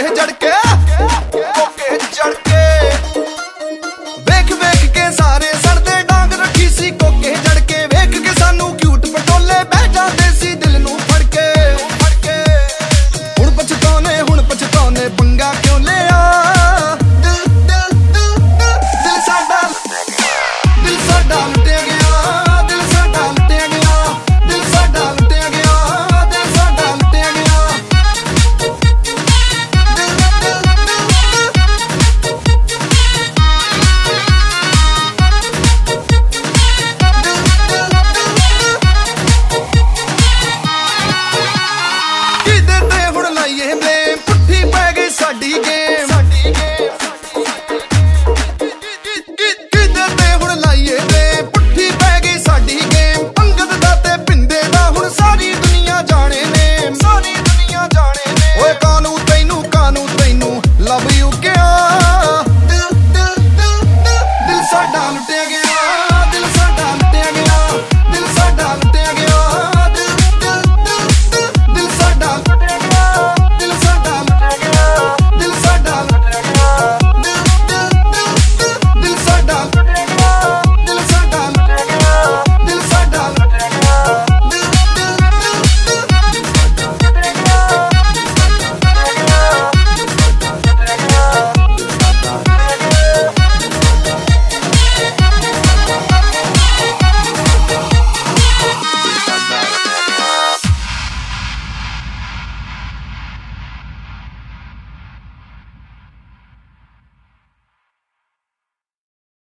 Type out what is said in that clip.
ਕੋਕੇ ਜੜਕੇ ਵੇਖ ਵੇਖ ਕੇ ਸਾਰੇ ਸੜਦੇ ਡਾਂਗ ਰੱਖੀ ਸੀ ਕੋਕੇ ਜੜਕੇ ਵੇਖ ਕੇ ਸਾਨੂੰ ਕਿਊਟ ਪਟੋਲੇ ਬਹਿ ਜਾਂਦੇ ਸੀ ਦਿਲ ਨੂੰ ਫੜ ਕੇ ਹੁਣ ਪਛਤਾਉਨੇ ਪੰਗਾ ਕਿਉਂ ਲਿਆ ਦਿਲ ਸਾਡਾ ਲੁੱਟਿਆ ਗਿਆ ਦਿਲ ਸਾਡਾ ਲੁੱਟਿਆ ਗਿਆ ਦਿਲ ਸਾਡਾ ਲੁੱਟਿਆ ਗਿਆ ਦਿਲ ਸਾਡਾ ਲੁੱਟਿਆ ਗਿਆ ਕਿਹਦੇ ਤੇ ਹੁਣ ਲਾਈਏ ਬਲੇਮ ਪੁੱਠੀ ਪੈ ਗਈ ਸਾਡੀ